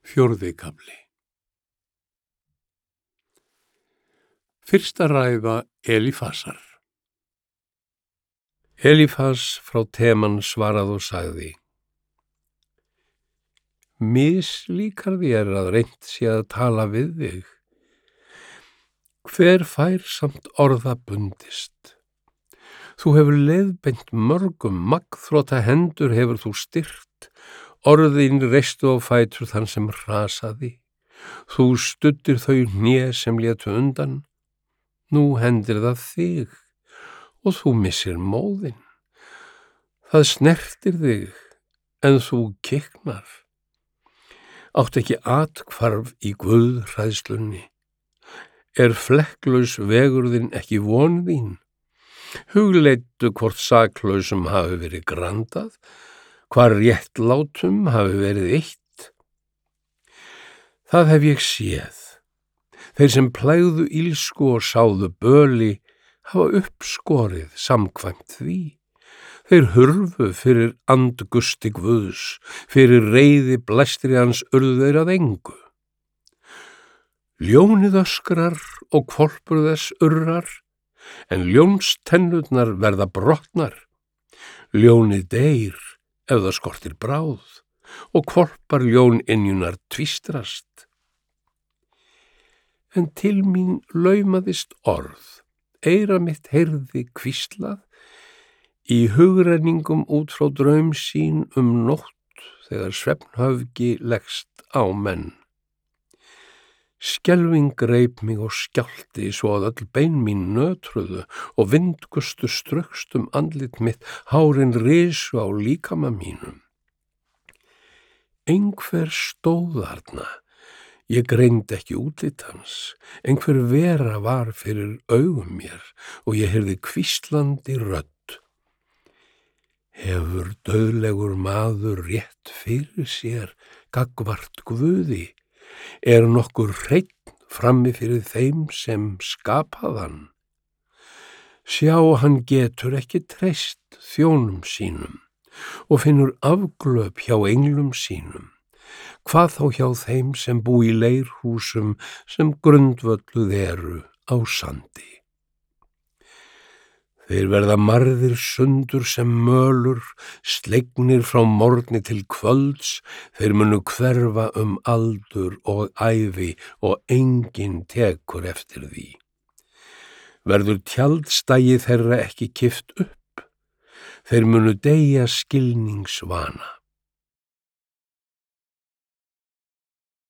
Fjórði kafli. Fyrsta ræða Elífasar. Elífas frá Teman svarað og sagði: Mislíkar þér að reynt sé að tala við þig. Hver fær samt orða bundist? Þú hefur leiðbeint mörgum, magnþrota hendur hefur þú styrt, orðin reistu á fætur þann sem hrasaði. Þú studdir þau hné sem létu undan. Nú hendir það þig og þú missir móðinn. Það snertir þig en þú kiknar. Átt ekki athvarf í guðhræðslunni. Er flekklaus vegurðinn ekki von þín? Hugleiddu hvort saklausum hafi verið grandað, hvar réttlátum hafi verið eitt. Það hef ég séð. Þeir sem plægðu ílsku og sáðu böli hafa uppskorið samkvæmt því. Þeir hurfu fyrir andgusti Guðs, fyrir reiði blæstri hans urðu þeir að engu. Ljónið öskrar og hvolpur þess urrar, en ljónstennurnar verða brotnar. Ljónið deyr ef það skortir bráð og hvolpar ljóninjunar tvístrast. En til mín laumaðist orð, eyra mitt heyrði hvíslað, í hugrenningum út frá draumsýn nótt þegar svefnhöfgi leggst á menn. Skelfing greip mig og skjálfti svo að öll bein mín nötruðu og vindgustu straukst andlit mitt, hárin risu á líkama mínum. Einhver stóð þarna, ég greindi ekki útlit hans, einhver vera var fyrir augum mér og ég heyrði hvíslandi rödd. Hefur dauðlegur maður rétt fyrir sér gagnvart Guði? Er nokkur hreinn frammi fyrir þeim sem skapaðan? Sjá, hann getur ekki treyst þjónum sínum og finnur afglöp hjá englum sínum. Hvað þá hjá þeim sem búa í leirhúsum sem grundvölluð eru á sandi. Þeir verða marðir sundur sem mölur, slegnir frá morgni til kvölds, þeir munu hverfa aldur og ævi og enginn tekur eftir því. Verður tjaldstægi þeirra ekki kippt upp, þeir munu deyja skilningsvana.